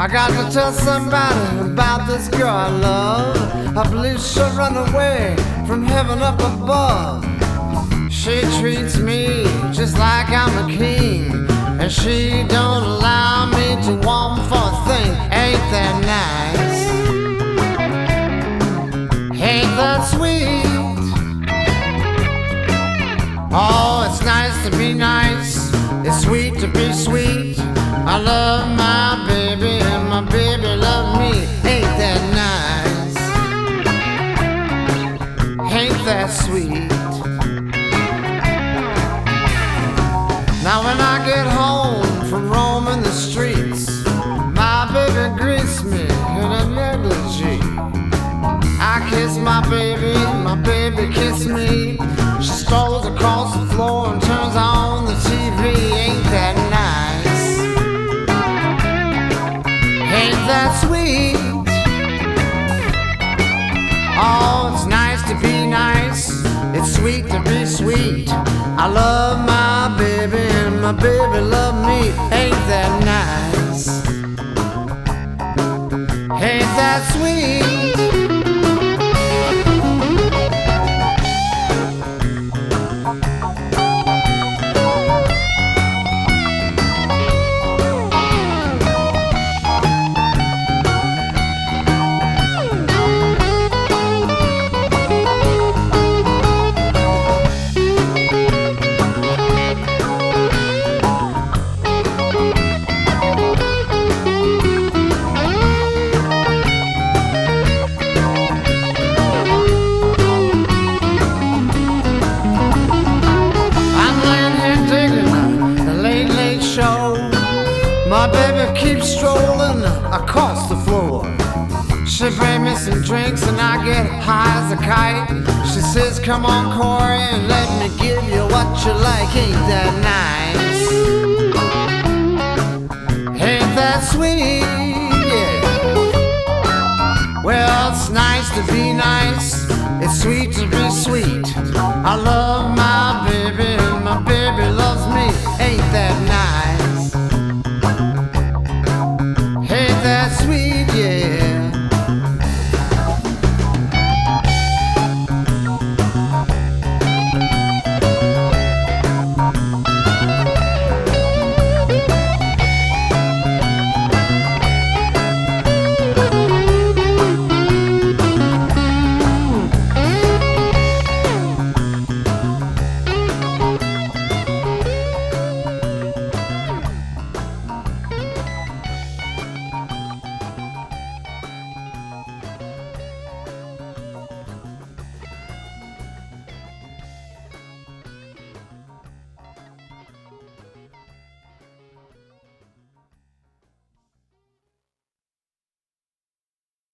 I got to tell somebody about this girl I love. I believe she'll run away from heaven up above. She treats me just like I'm a king, and she don't allow me to want for a thing. Ain't that nice? Ain't that sweet? Oh, it's nice to be nice. It's sweet to be sweet. I love my baby and my baby love me. Ain't that nice? Ain't that sweet? Now when I get home from roaming the streets, my baby greets me in a negligee. I kiss my baby kiss me. She strolls across the floor and turns on the TV. Ain't that nice? Ain't that sweet? Oh, it's nice to be nice. It's sweet to be sweet. I love my baby and my baby love me. Ain't that nice? Ain't that sweet? My baby keeps strolling across the floor. She brings me some drinks and I get high as a kite. She says, come on, Corey, and let me give you what you like. Ain't that nice? Ain't that sweet? Yeah. Well, it's nice to be nice. It's sweet to